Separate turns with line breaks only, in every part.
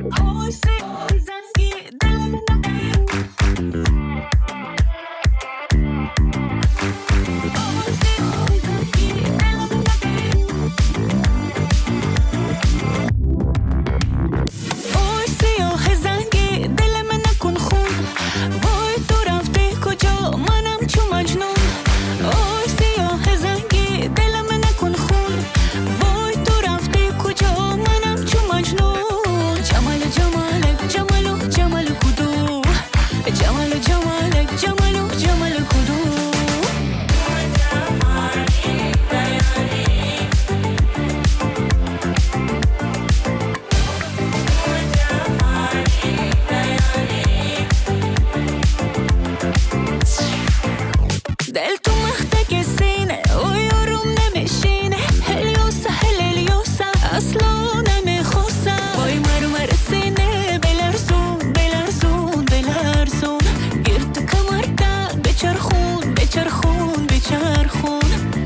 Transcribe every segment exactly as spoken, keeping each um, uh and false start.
دل تو مخته سینه و یارم نمیشینه هلیوسا هلیوسا اصلا نمیخواستم وای مرو مرسینه بلرزون بلرزون بلرزون گرد کمرده بچرخون بچرخون بچرخون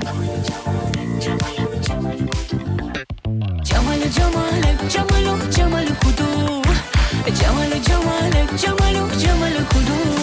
جمال جمالک جمالو جمال کدو جمال جمالک جمالو جمال کدو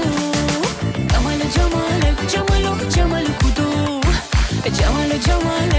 جمال جمال